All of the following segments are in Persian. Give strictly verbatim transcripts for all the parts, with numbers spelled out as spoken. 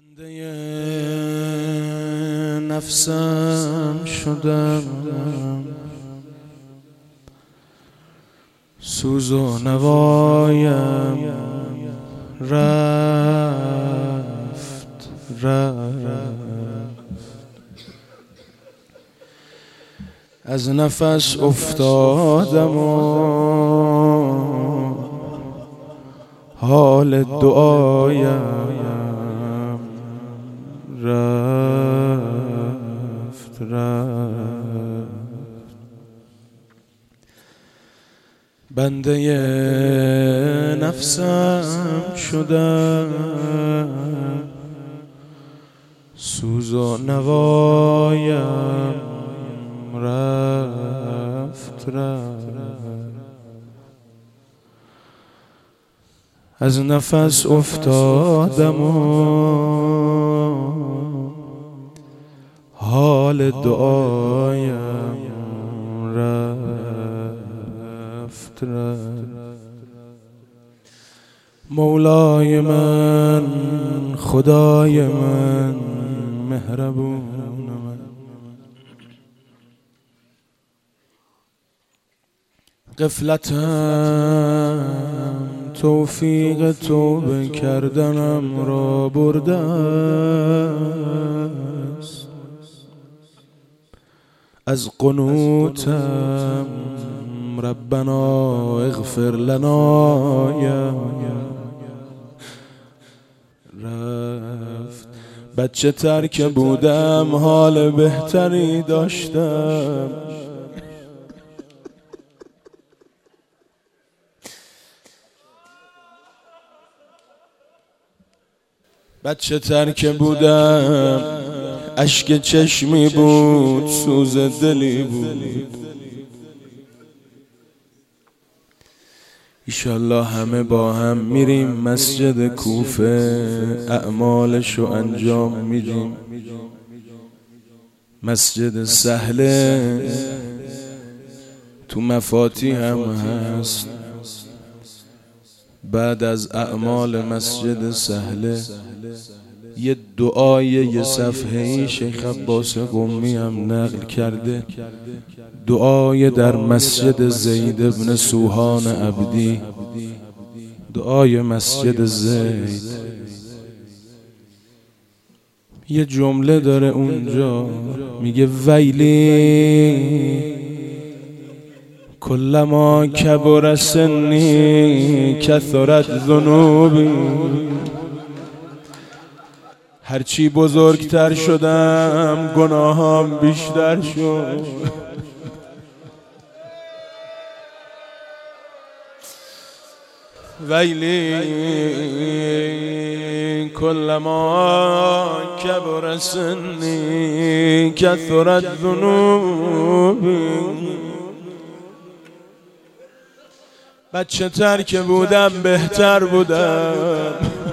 بنده نفسم شدم، سوز و نوایم رفت رفت از نفس افتادم و حال دعایم رفت رفت بنده نفسم شدم، سوز و نوایم رفت رفت از نفس افتادم و حال دعایم رفت رفت مولای من، خدای من، مهربون من، غفلتم توفیق توبه کردنم را برده است، از قنوتم ربنا اغفر لنا رفت. بچه تر که بودم حال بهتری داشتم، بچه تر که بودم اشک چشمی بود، سوز دلی بود. ایشالله همه با هم میریم مسجد کوفه، اعمالشو انجام میدیم. مسجد سهله تو مفاتیح هم هست. بعد از اعمال مسجد سهله یه دعای یه صفحه‌ای شیخ عباس قمی هم نقل کرده، دعای در مسجد زید ابن سوهان عبدی، دعای مسجد زید. یه جمله داره اونجا میگه ویلی کلما کبر سنی کثرت ذنوبی، هرچی بزرگتر شدم گناهام بیشتر شد. ویلی کلما کبر سنی کثرت ذنوبی، بچه تر که بودم بهتر بودم.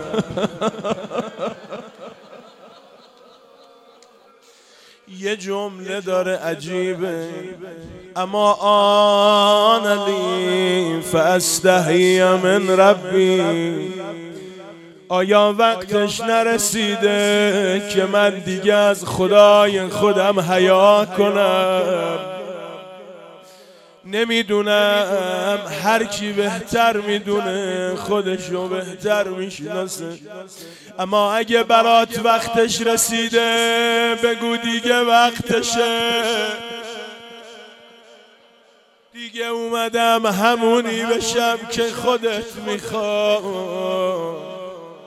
یه جمله داره عجیبه، اما آن لی فاستحی من ربی، آیا وقتش نرسیده که من دیگه از خدای خودم حیا کنم؟ نمیدونم، هر کی بهتر میدونه خودشو بهتر میشناسه، اما اگه برات وقتش رسیده بگو دیگه وقتشه، دیگه اومدم همونی بشم که خودت میخوای.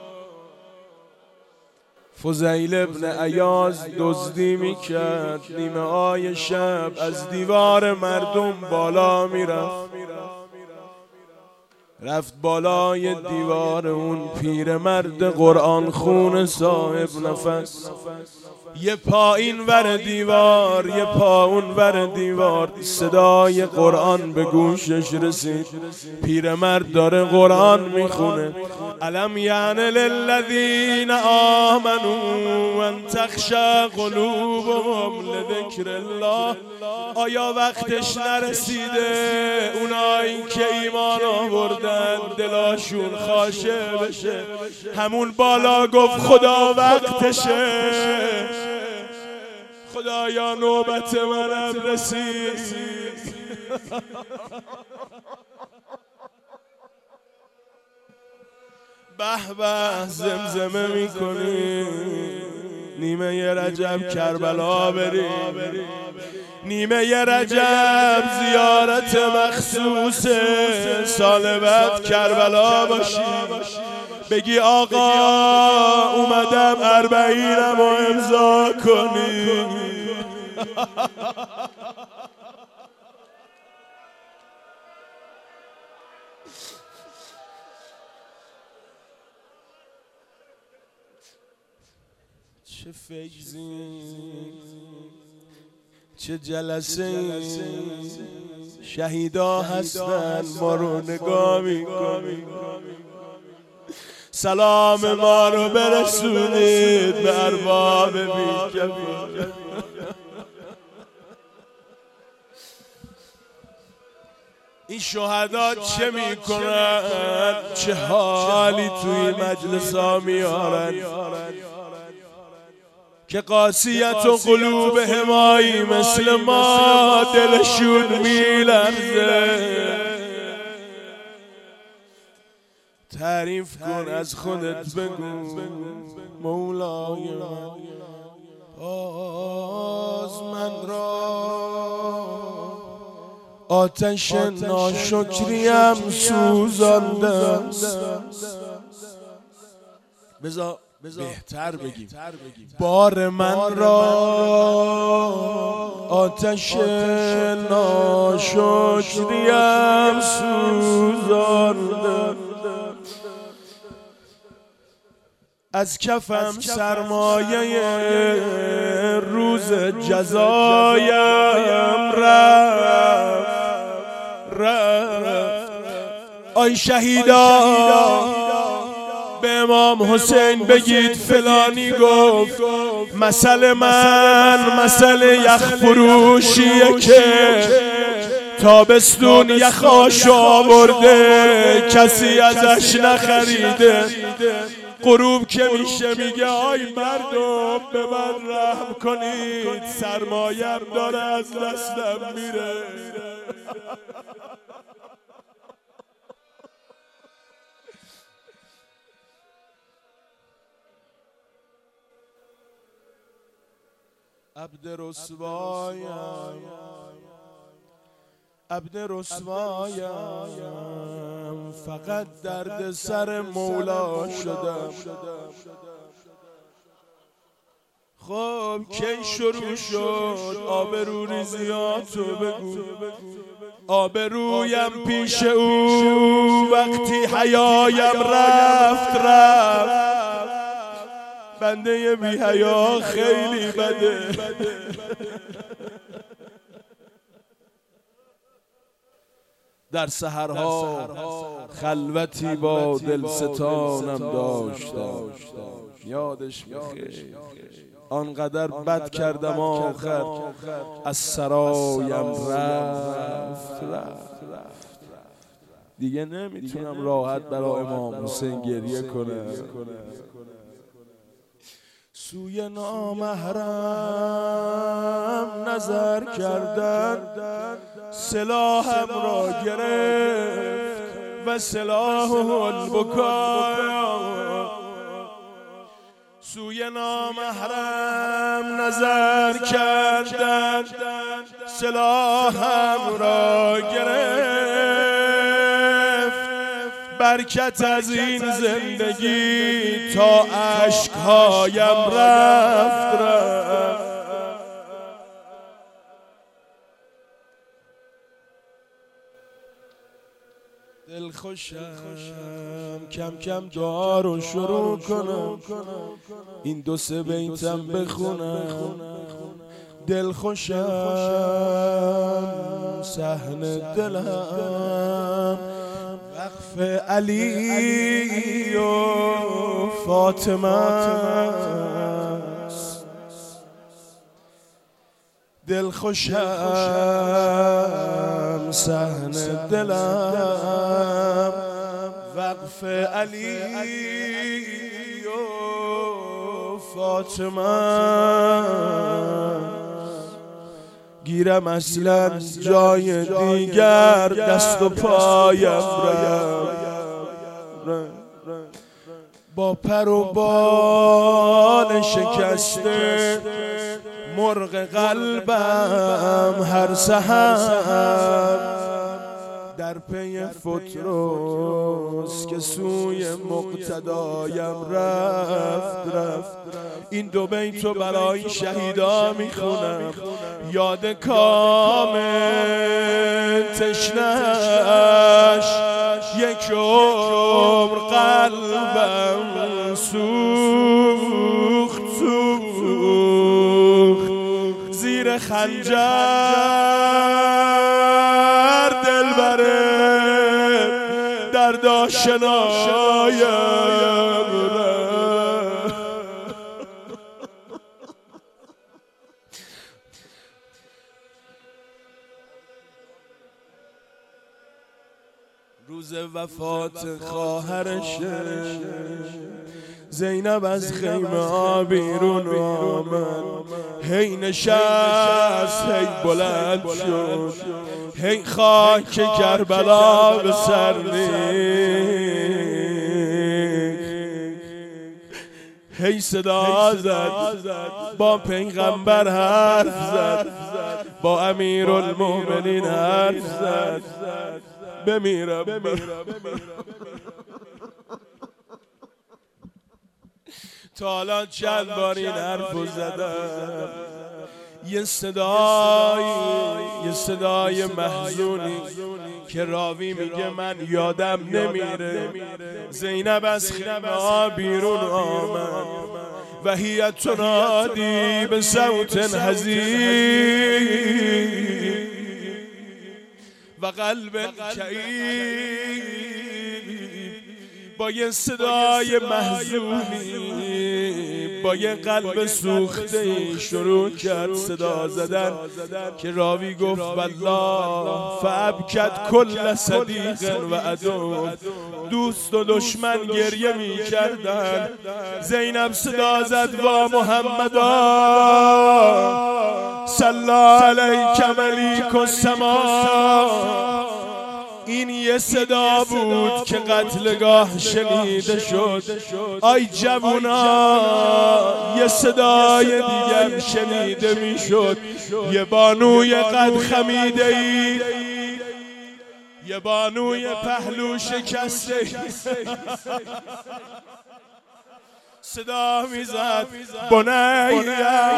فضیل ابن عیاض دزدی میکرد، نیمه های شب از دیوار مردم بالا میرفت، رفت بالای دیوار اون پیرمرد قرآن خون صاحب نفس، یه پا این ور دیوار یه پا اون ور دیوار، صدای قرآن به گوشش رسید. پیرمرد داره قرآن میخونه، الم یعن للذین آمنوا ان تخشع قلوبهم لذکر الله. آیا وقتش نرسیده اونایی که ایمان آوردن دلاشون خاشع بشه؟ همون بالا گفت خدا وقتشه، خدایا نوبت منم رسید. به به زمزمه میکنی نیمه ی رجب کربلا بریم، نیمه ی رجب زیارت مخصوص سال بعد کربلا باشی، بگی آقا اومدم اربعینم رو امضا کنی. چه فیضی چه جلسه شهیدا هستن ما رو نگاه میکنی. سلام ما رو برسونید به ارباب بی‌کفایت. این شهدا چه میکنن؟ چه حالی توی مجلس ها میارن که قاسیت و قلوب همایی مثل ما دلشون میلرزه. تعریف کن از خودت بگو مولای من، باز من را آتش ناشکریم سوزانده. بذار بهتر بگیم بار من را آتش ناشکریم سوزانده. از کفم سرمایه روز جزایم رفت رفت. آی شهیدا به امام حسین بگید فلانی گفت مسئله من مسئله یخ فروشیه که تابستون یخاشو آورده کسی ازش نخریده. غروب که میشه میگه آی مردم به من رحم کنید سرمایم داره از دستم میره. عبد رسوایم عبد رسوایم فقط درد سر مولا شدم. خب کی شروع شد آبرو ریزیاتو بگو. آبرویم پیش او وقتی حیایم رفت رفت. بنده بی حیا خیلی بده. در سحرها خلوتی با دلستانم داشتم یادش بخیر. آنقدر بد کردم آخر از سرایم رفت رفت دیگه نمیتونم راحت برای امام حسین گریه کنم. سوی نامحرم نظر کردن سلاحم را گرفت و سلاح البکا. سوی نامحرم نظر کردن سلاحم را گرفت. برکت از این زندگی تا اشکهایم رفت رفت. دل خوشم کم کم دعا رو شروع کنم این دو سه بیتم بخونم. دل خوشم صحن دلم وقف علی و فاطمه دل خوشم صحن دلم وقف علی و فاطمه گیرم اصلا جای دیگر دست و پایم رفت با پر و بال شکسته مرغ قلبم هر سحر در پی فتروس که سوی مقتدایم رفت رفت این دو بیتو برای شهیدا میخونم یاد کام تشنش یک عمر قلبم سوخت سوخت زیر خنجر دل بره درد آشنایم روز وفات خواهرشه زینب از خیمه بیرون آمد هی نشست هی بلند شد هی خاک کربلا به سر ریخت هی صدا زد با پیغمبر حرف زد با امیرالمومنین حرف زد بمیرم تا الان چند بار این حرفو زدم یه صدای یه صدای محزونی که راوی میگه من یادم نمیره زینب از خیمه بیرون آمد و هی تنادی به صوت حزین و قلب کئیب با یه صدای محزونی با یه قلب سوخته شروع کرد صدا زدن که راوی گفت والله فابکت کل صدیق و عدو دوست و دشمن گریه می کردن زینب صدا زد و محمدا صلی علیک ملیک السما این یه صدا بود که قتلگاه شنیده شد آی جوونا یه صدای دیگر شنیده میشد یه بانوی قد خمیده ای یه بانوی پهلو شکسته صدا میزد بنیا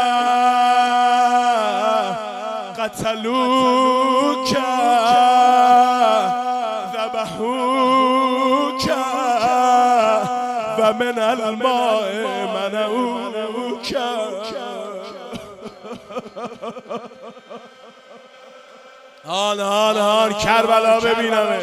قتلوک ذبحوک و من الماء منعوک هان هان هان کربلا ببینم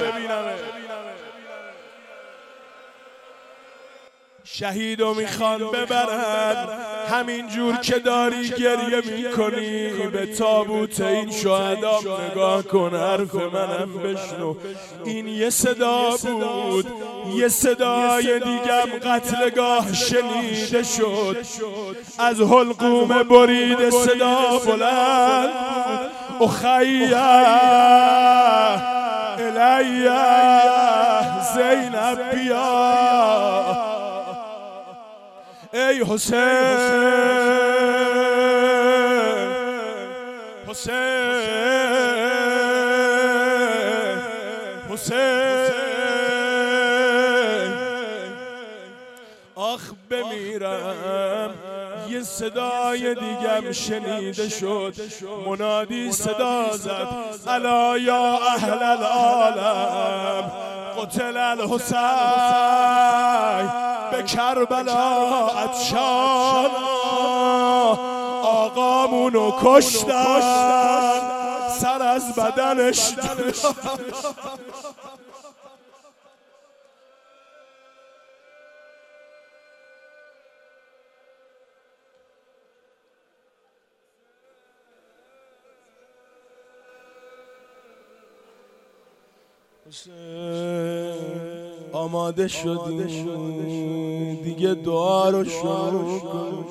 شهیدو میخوان ببرن همینجور که داری گریه میکنی به تابوت این شهدا نگاه کن حرف منم بشنو این یه صدا بود یه صدای دیگم قتلگاه شنیده شد از حلقوم برید صدا بلند اخیه الیه زینب بیا ای حسین حسین حسین آخ بمیرم یه صدای دیگم شنیده شد منادی صدا زد الا یا اهل العالم قتل الحسین به کربلا عطشان آقامونو کشتن، سر از بدنش آماده شدیم دیگه دعا رو شروع کن.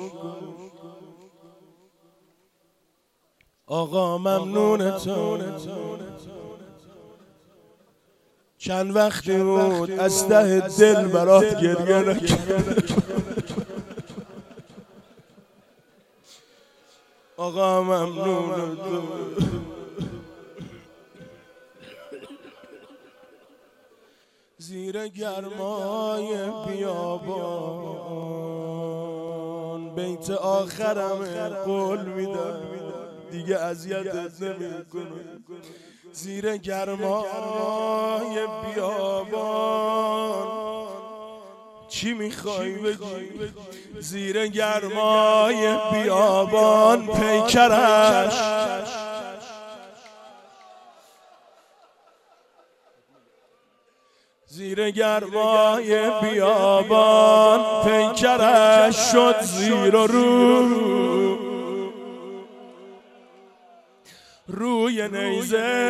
آقا ممنونتون، چند وقتی بود از ته دل برات گریه نکردم. آقا ممنونتون، زیر گرمای بیابان بیت آخرم قول میدم دیگه اذیتت نمیکنه. زیر گرمای بیابان چی میخوای بگی؟ زیر گرمای بیابان پیکرش زیر گرمای بیابان پیکرش شد زیر و رو، روی نیزه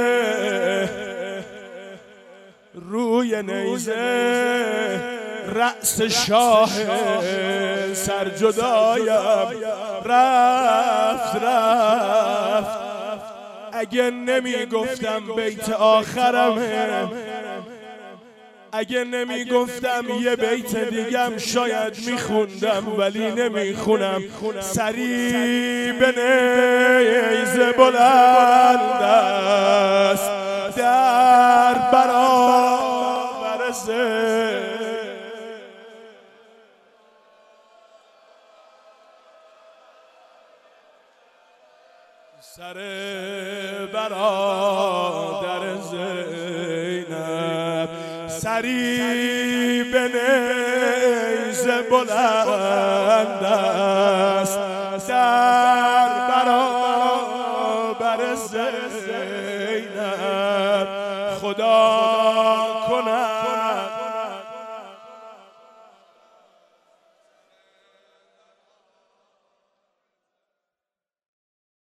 روی نیزه رأس شاه سرجدایم رفت رفت. اگه نمی گفتم بیت آخرمه، اگه نمی گفتم یه بیت دیگم شاید میخوندم، ولی نمیخونم. سری به نیزه بلند است در برابر زید، سر برادر زینب سری به نیزه بلند است در برابر زینب. خدا کنه